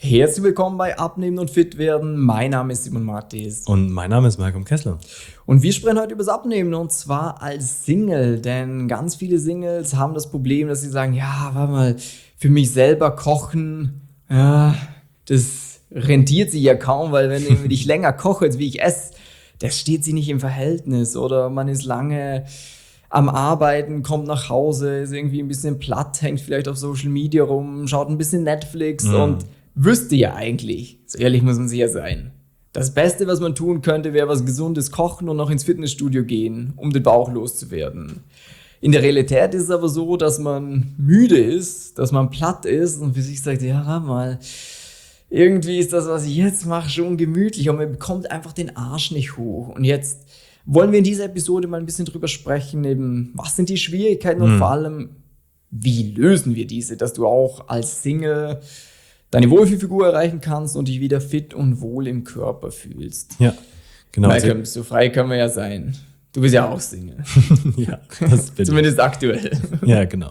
Herzlich willkommen bei Abnehmen und Fit werden. Mein Name ist Simon Mattis. Und mein Name ist Malcolm Kessler. Und wir sprechen heute über das Abnehmen und zwar als Single. Denn ganz viele Singles haben das Problem, dass sie sagen, ja, warte mal, für mich selber kochen, ja, das rentiert sich ja kaum, weil wenn ich länger koche, als wie ich esse, das steht sich nicht im Verhältnis. Oder man ist lange am Arbeiten, kommt nach Hause, ist irgendwie ein bisschen platt, hängt vielleicht auf Social Media rum, schaut ein bisschen Netflix und wüsste ja eigentlich, so ehrlich muss man sich ja sein, das Beste, was man tun könnte, wäre was Gesundes kochen und noch ins Fitnessstudio gehen, um den Bauch loszuwerden. In der Realität ist es aber so, dass man müde ist, dass man platt ist und für sich sagt, ja, warte mal, irgendwie ist das, was ich jetzt mache, schon gemütlich und man bekommt einfach den Arsch nicht hoch. Und jetzt wollen wir in dieser Episode mal ein bisschen drüber sprechen, eben, was sind die Schwierigkeiten und vor allem, wie lösen wir diese, dass du auch als Single deine Wohlfühlfigur erreichen kannst und dich wieder fit und wohl im Körper fühlst. Ja, genau. Malcolm, so frei können wir ja sein. Du bist ja auch Single. Ja, das bin Zumindest aktuell. Ja, genau.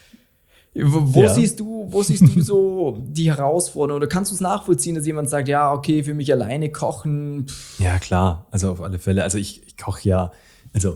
Wo siehst du so die Herausforderung? Oder kannst du es nachvollziehen, dass jemand sagt, ja, okay, für mich alleine kochen? Ja, klar. Also auf alle Fälle. Also ich koche ja, also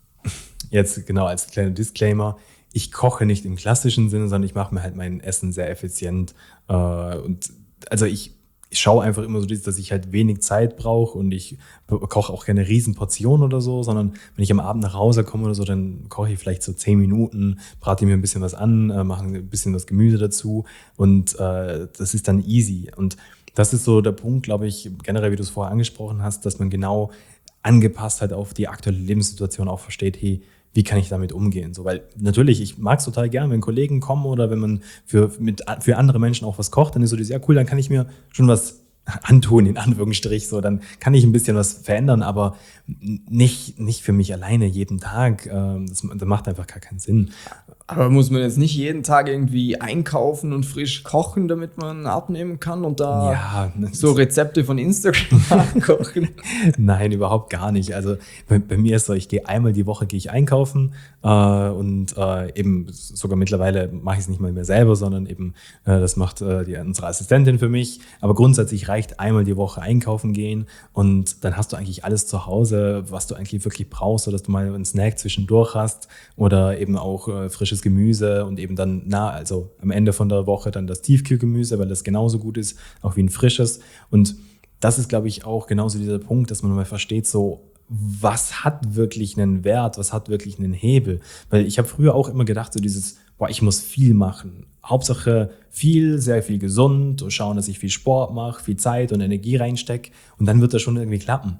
jetzt genau als kleiner Disclaimer, ich koche nicht im klassischen Sinne, sondern ich mache mir halt mein Essen sehr effizient. Und also ich schaue einfach immer so, dass ich halt wenig Zeit brauche und ich koche auch keine riesen Portionen oder so, sondern wenn ich am Abend nach Hause komme oder so, dann koche ich vielleicht so 10 Minuten, brate mir ein bisschen was an, mache ein bisschen was Gemüse dazu und das ist dann easy. Und das ist so der Punkt, glaube ich, generell, wie du es vorher angesprochen hast, dass man genau angepasst halt auf die aktuelle Lebenssituation auch versteht, hey, wie kann ich damit umgehen? So, weil natürlich, ich mag es total gern, wenn Kollegen kommen oder wenn man für andere Menschen auch was kocht, dann ist so dieses, ja cool, dann kann ich mir schon was antun, in Anführungsstrich, so, dann kann ich ein bisschen was verändern, aber nicht für mich alleine jeden Tag. Das macht einfach gar keinen Sinn. Aber muss man jetzt nicht jeden Tag irgendwie einkaufen und frisch kochen, damit man abnehmen kann und da so Rezepte von Instagram nachkochen? Nein, überhaupt gar nicht. Also bei mir ist so, ich gehe einmal die Woche einkaufen und eben sogar mittlerweile mache ich es nicht mal mehr selber, sondern eben das macht unsere Assistentin für mich. Aber grundsätzlich reicht einmal die Woche einkaufen gehen und dann hast du eigentlich alles zu Hause, was du eigentlich wirklich brauchst, sodass du mal einen Snack zwischendurch hast oder eben auch frisches Gemüse und eben dann also am Ende von der Woche dann das Tiefkühlgemüse, weil das genauso gut ist, auch wie ein frisches. Und das ist, glaube ich, auch genauso dieser Punkt, dass man mal versteht, so, was hat wirklich einen Wert, was hat wirklich einen Hebel? Weil ich habe früher auch immer gedacht, so dieses, ich muss viel machen. Hauptsache sehr viel gesund, schauen, dass ich viel Sport mache, viel Zeit und Energie reinstecke und dann wird das schon irgendwie klappen.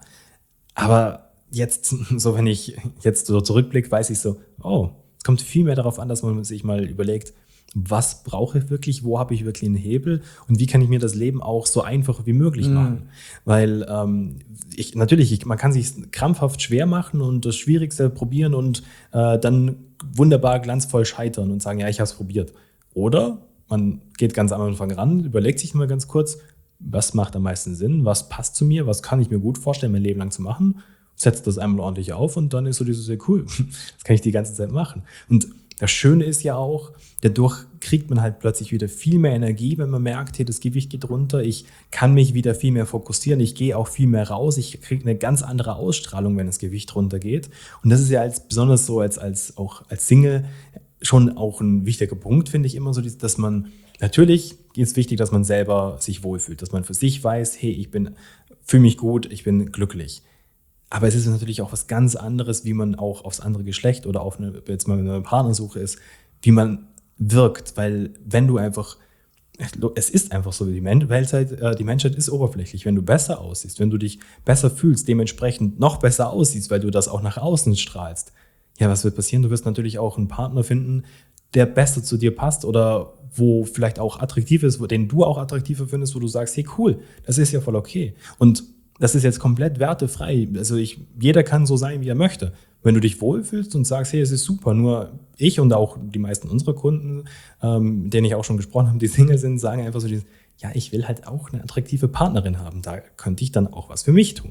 Aber jetzt, so wenn ich jetzt so zurückblicke, weiß ich so, es kommt viel mehr darauf an, dass man sich mal überlegt, was brauche ich wirklich, wo habe ich wirklich einen Hebel und wie kann ich mir das Leben auch so einfach wie möglich machen. Weil man kann sich krampfhaft schwer machen und das Schwierigste probieren und dann wunderbar glanzvoll scheitern und sagen, ja, ich habe es probiert. Oder man geht ganz am Anfang ran, überlegt sich mal ganz kurz, was macht am meisten Sinn, was passt zu mir, was kann ich mir gut vorstellen, mein Leben lang zu machen, setzt das einmal ordentlich auf und dann ist so dieses, sehr cool, das kann ich die ganze Zeit machen. Und das Schöne ist ja auch, dadurch kriegt man halt plötzlich wieder viel mehr Energie, wenn man merkt, hey, das Gewicht geht runter, ich kann mich wieder viel mehr fokussieren, ich gehe auch viel mehr raus, ich kriege eine ganz andere Ausstrahlung, wenn das Gewicht runtergeht. Und das ist ja besonders so als Single schon auch ein wichtiger Punkt, finde ich immer so, dass man, natürlich ist wichtig, dass man selber sich wohlfühlt, dass man für sich weiß, hey, ich fühle mich gut, ich bin glücklich. Aber es ist natürlich auch was ganz anderes, wie man auch aufs andere Geschlecht oder jetzt mal eine Partnersuche ist, wie man wirkt. Weil wenn du einfach, es ist einfach so, die Menschheit ist oberflächlich. Wenn du besser aussiehst, wenn du dich besser fühlst, dementsprechend noch besser aussiehst, weil du das auch nach außen strahlst, ja, was wird passieren? Du wirst natürlich auch einen Partner finden, der besser zu dir passt oder wo vielleicht auch attraktiv ist, den du auch attraktiver findest, wo du sagst, hey cool, das ist ja voll okay. Und das ist jetzt komplett wertefrei. Also jeder kann so sein, wie er möchte. Wenn du dich wohlfühlst und sagst, hey, es ist super, nur ich und auch die meisten unserer Kunden, denen ich auch schon gesprochen habe, die Single sind, sagen einfach so, ja, ich will halt auch eine attraktive Partnerin haben. Da könnte ich dann auch was für mich tun.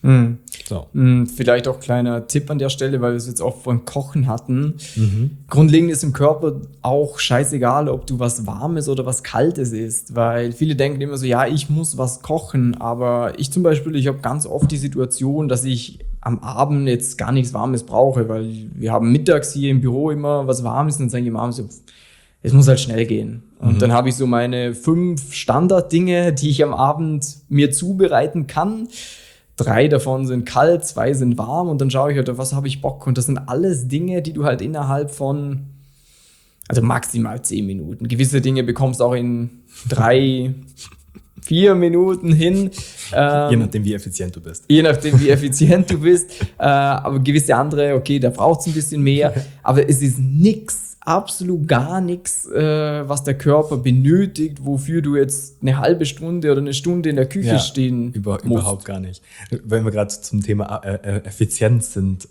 So. Vielleicht auch kleiner Tipp an der Stelle, weil wir es jetzt auch von Kochen hatten. Grundlegend ist im Körper auch scheißegal, ob du was Warmes oder was Kaltes isst, weil viele denken immer so, ja, ich muss was kochen, aber ich zum Beispiel, ich habe ganz oft die Situation, dass ich am Abend jetzt gar nichts Warmes brauche, weil wir haben mittags hier im Büro immer was Warmes und dann sage ich am Abend so, es muss halt schnell gehen. Und dann habe ich so meine 5 Standarddinge, die ich am Abend mir zubereiten kann. 3 davon sind kalt, 2 sind warm und dann schaue ich halt, auf was habe ich Bock. Und das sind alles Dinge, die du halt innerhalb von, also maximal 10 Minuten. Gewisse Dinge bekommst du auch in 3, 4 Minuten hin. Je nachdem, wie effizient du bist. Je nachdem, wie effizient du bist. Aber gewisse andere, okay, da braucht es ein bisschen mehr. Aber es ist nix, absolut gar nichts, was der Körper benötigt, wofür du jetzt eine halbe Stunde oder eine Stunde in der Küche stehen musst. Überhaupt gar nicht. Wenn wir gerade zum Thema Effizienz sind,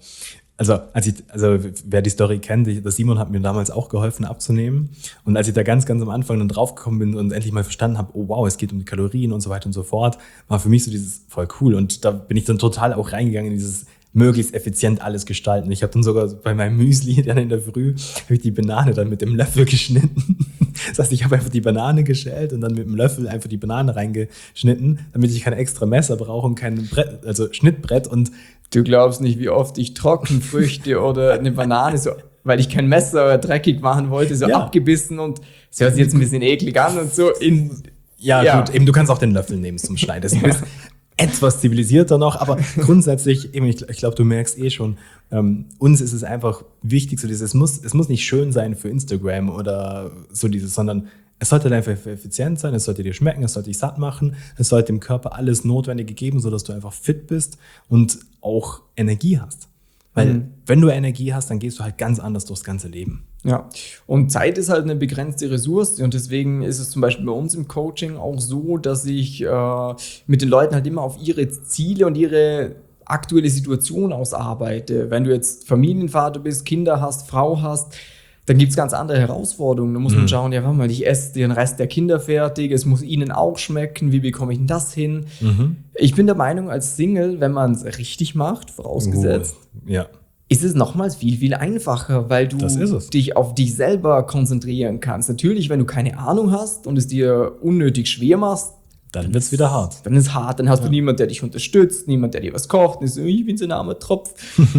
wer die Story kennt, der Simon hat mir damals auch geholfen abzunehmen. Und als ich da ganz, ganz am Anfang dann draufgekommen bin und endlich mal verstanden habe, oh wow, es geht um die Kalorien und so weiter und so fort, war für mich so dieses voll cool. Und da bin ich dann total auch reingegangen in dieses möglichst effizient alles gestalten. Ich habe dann sogar bei meinem Müsli dann in der Früh habe ich die Banane dann mit dem Löffel geschnitten. Das heißt, ich habe einfach die Banane geschält und dann mit dem Löffel einfach die Banane reingeschnitten, damit ich kein extra Messer brauche und kein Brett, also Schnittbrett. Und du glaubst nicht, wie oft ich Trockenfrüchte oder eine Banane so, weil ich kein Messer dreckig machen wollte, so abgebissen und es hört sich jetzt ein bisschen eklig an und so in. Ja, gut, eben du kannst auch den Löffel nehmen zum Schneiden. Du bist etwas zivilisierter noch, aber grundsätzlich, eben, ich glaube, du merkst schon, uns ist es einfach wichtig, so dieses, es muss nicht schön sein für Instagram oder so dieses, sondern es sollte einfach effizient sein, es sollte dir schmecken, es sollte dich satt machen, es sollte dem Körper alles Notwendige geben, sodass du einfach fit bist und auch Energie hast. Weil wenn du Energie hast, dann gehst du halt ganz anders durchs ganze Leben. Ja, und Zeit ist halt eine begrenzte Ressource und deswegen ist es zum Beispiel bei uns im Coaching auch so, dass ich mit den Leuten halt immer auf ihre Ziele und ihre aktuelle Situation ausarbeite. Wenn du jetzt Familienvater bist, Kinder hast, Frau hast, dann gibt es ganz andere Herausforderungen. Da muss man schauen, ja, warte mal, ich esse den Rest der Kinder fertig, es muss ihnen auch schmecken, wie bekomme ich denn das hin? Ich bin der Meinung, als Single, wenn man es richtig macht, vorausgesetzt, ist es nochmals viel, viel einfacher, weil du dich auf dich selber konzentrieren kannst. Natürlich, wenn du keine Ahnung hast und es dir unnötig schwer machst, dann wird es wieder hart. Dann ist es hart, dann hast du niemanden, der dich unterstützt, niemand, der dir was kocht, und so, ich bin so ein armer Tropf.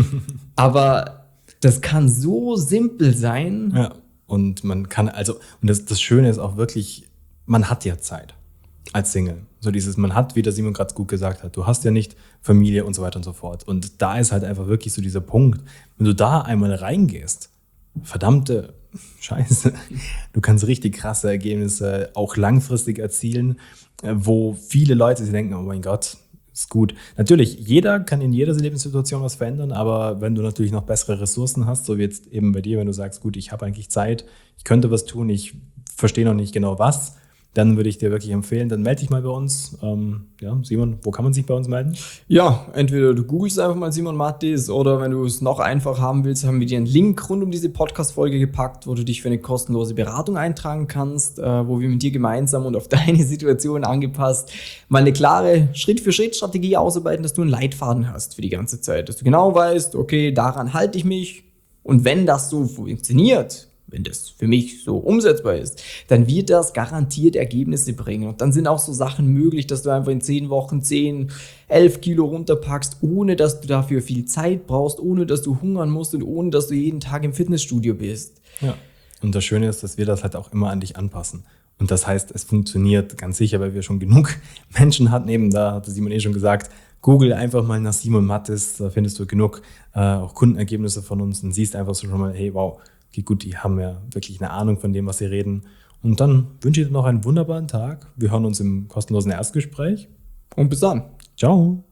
Aber das kann so simpel sein. Ja, und man kann, und das Schöne ist auch wirklich, man hat ja Zeit als Single. So dieses, man hat, wie der Simon gerade gut gesagt hat, du hast ja nicht Familie und so weiter und so fort. Und da ist halt einfach wirklich so dieser Punkt, wenn du da einmal reingehst, verdammte Scheiße, du kannst richtig krasse Ergebnisse auch langfristig erzielen, wo viele Leute sich denken, oh mein Gott, ist gut. Natürlich, jeder kann in jeder Lebenssituation was verändern, aber wenn du natürlich noch bessere Ressourcen hast, so wie jetzt eben bei dir, wenn du sagst, gut, ich habe eigentlich Zeit, ich könnte was tun, ich verstehe noch nicht genau was, dann würde ich dir wirklich empfehlen, dann melde dich mal bei uns. Simon, wo kann man sich bei uns melden? Ja, entweder du googelst einfach mal Simon Mattis oder wenn du es noch einfach haben willst, haben wir dir einen Link rund um diese Podcast-Folge gepackt, wo du dich für eine kostenlose Beratung eintragen kannst, wo wir mit dir gemeinsam und auf deine Situation angepasst mal eine klare Schritt-für-Schritt-Strategie ausarbeiten, dass du einen Leitfaden hast für die ganze Zeit. Dass du genau weißt, okay, daran halte ich mich und wenn das so funktioniert, wenn das für mich so umsetzbar ist, dann wird das garantiert Ergebnisse bringen. Und dann sind auch so Sachen möglich, dass du einfach in 10 Wochen 10, 11 Kilo runterpackst, ohne dass du dafür viel Zeit brauchst, ohne dass du hungern musst und ohne dass du jeden Tag im Fitnessstudio bist. Ja. Und das Schöne ist, dass wir das halt auch immer an dich anpassen. Und das heißt, es funktioniert ganz sicher, weil wir schon genug Menschen hatten. Eben, da hatte Simon schon gesagt, Google einfach mal nach Simon Mattis, da findest du genug auch Kundenergebnisse von uns und siehst einfach so schon mal, hey, wow, okay, gut, die haben ja wirklich eine Ahnung von dem, was sie reden. Und dann wünsche ich dir noch einen wunderbaren Tag. Wir hören uns im kostenlosen Erstgespräch. Und bis dann. Ciao.